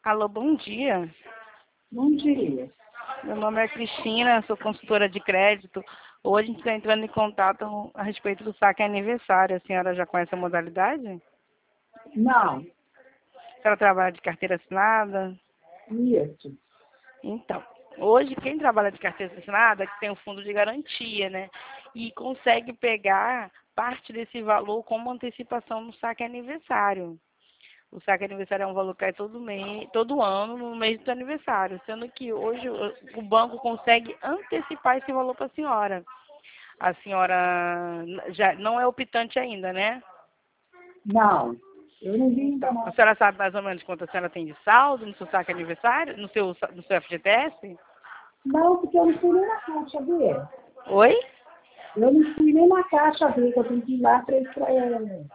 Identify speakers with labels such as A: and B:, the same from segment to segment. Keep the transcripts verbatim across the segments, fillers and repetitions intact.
A: Alô, bom dia.
B: Bom dia.
A: Meu nome é Cristina, sou consultora de crédito. Hoje a gente está entrando em contato a respeito do saque aniversário. A senhora já conhece a modalidade?
B: Não,
A: A senhora trabalha de carteira assinada?
B: isso.
A: Então, hoje quem trabalha de carteira assinada é que tem o fundo de garantia, né? E consegue pegar parte desse valor como antecipação no saque aniversário. O saque aniversário é um valor que cai todo mês, todo ano, no mês do aniversário, sendo que hoje o o banco consegue antecipar esse valor para a senhora. A senhora já não é optante ainda, né?
B: Não, eu não vi ainda
A: Então, a
B: não.
A: senhora sabe mais ou menos quanto a senhora tem de saldo no seu saque aniversário, no seu, no seu F G T S?
B: Não, porque eu não fui nem na caixa ver.
A: Oi?
B: Eu não fui nem na caixa ver, que eu tenho que ir lá para eles. pra- é,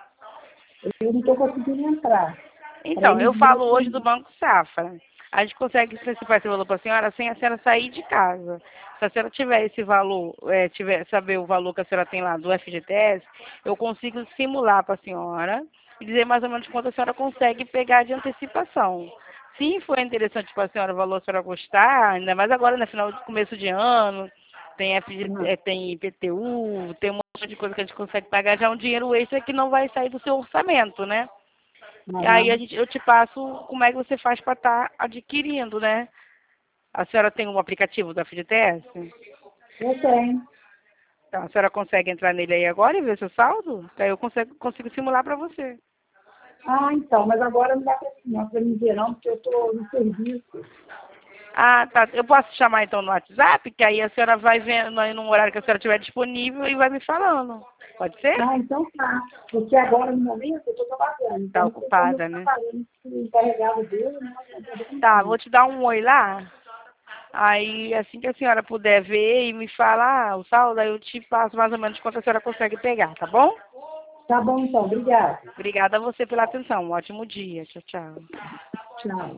B: Eu não estou conseguindo entrar. Para
A: Então,
B: eles
A: eu falo
B: verem.
A: hoje do Banco Safra. A gente consegue antecipar esse valor para a senhora sem a senhora sair de casa. Se a senhora tiver esse valor, é, tiver, saber o valor que a senhora tem lá do F G T S, eu consigo simular para a senhora e dizer mais ou menos quanto a senhora consegue pegar de antecipação. Se for interessante para a senhora o valor, a senhora gostar, ainda mais agora, no final do começo de ano, tem, F G T,
B: Não,
A: é, tem I P T U, tem um monte de coisa que a gente consegue pagar, já é um dinheiro extra que não vai sair do seu orçamento, né? E aí a
B: não.
A: gente, eu te passo como é que você faz para estar adquirindo, né? A senhora tem um aplicativo da F G T S?
B: Eu tenho.
A: Então, a senhora consegue entrar nele aí agora e ver seu saldo? Daí eu consigo, consigo simular para você.
B: Ah, então, mas agora não dá para não, pra me ver não, porque eu estou no serviço.
A: Ah, tá. Eu posso te chamar então no WhatsApp, que aí a senhora vai vendo aí num horário que a senhora estiver disponível e vai me falando. Pode ser?
B: Ah, então tá. Porque agora, no momento, eu estou trabalhando.
A: Tá
B: Então, não tem como eu
A: ocupada,
B: ficar
A: né?
B: fazendo o encarregado dele, né? Não estou podendo
A: Tá,
B: não.
A: vou te dar um oi lá. Aí, assim que a senhora puder ver e me falar ah, o saldo, aí eu te passo mais ou menos quanto a senhora consegue pegar, tá bom?
B: Tá bom, então. Obrigada.
A: Obrigada a você pela atenção. Um ótimo dia. Tchau, tchau.
B: Tchau.